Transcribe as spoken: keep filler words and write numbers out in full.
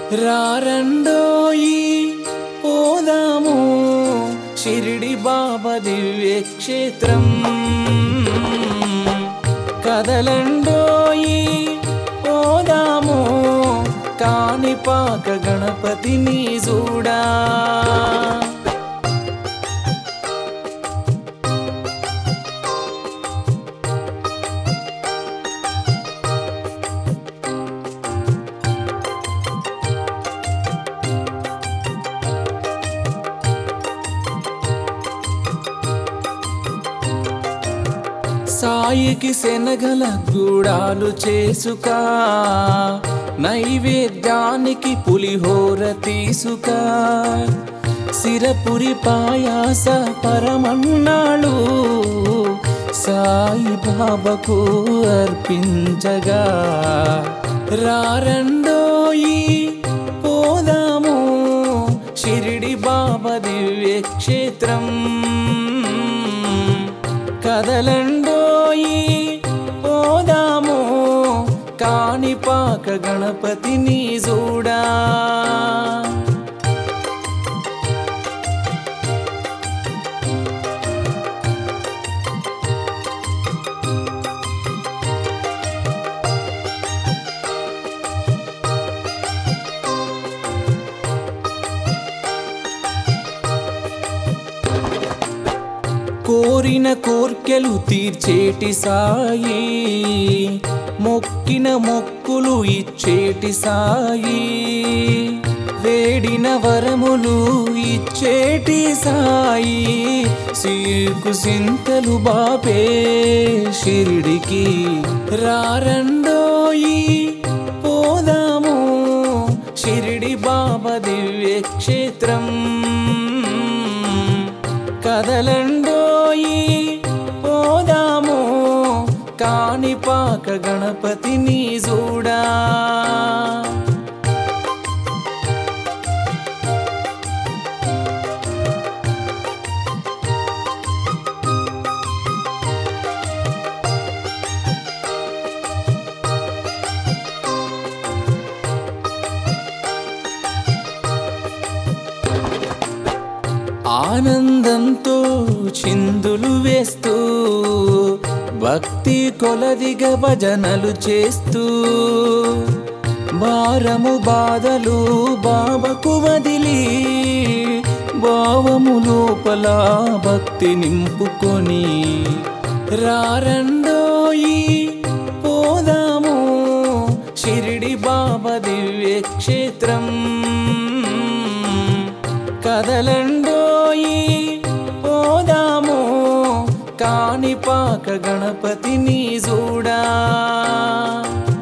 రారండోయి పోదాము షిరిడి బాబా దివ్య క్షేత్రం. కదలండోయి పోదాము కాణిపాక గణపతిని చూడా. సాయికి శనగల గూడాలు చేసుక, నైవేద్యానికి పులిహోర తీసుక, సిరపురి పాయాస పరమన్నాళ్ళు సాయి బాబాకు అర్పించగా. రారండోయి పోదాము షిరిడి బాబా దివ్య క్షేత్రం. కదలండోయి పోదాము కాణిపాక గణపతిని చూడా. కోరిన కోర్కెలు తీర్చేటి సాయి, మొక్కిన మొక్కులు ఇచ్చేటి సాయి, వేడిన వరములు ఇచ్చేటి సాయి, సీకు సింతలు బాపే షిరిడికి. రారండోయి పోదాము షిరిడి బాబా దివ్య క్షేత్రం. కదలండోయి పోదాము కాణిపాక గణపతిని చూడా. ఆనందంతో చిందులు వేస్తూ, భక్తి కొలదిగా భజనలు చేస్తూ, భారము బాధలు బాబాకు వదిలి, భావము లోపల భక్తి నింపుకొని. రారండోయి పోదాము షిరిడి బాబా దివ్య క్షేత్రం. కదలండోయి పోదాము కాణిపాక గణపతిని చూడా.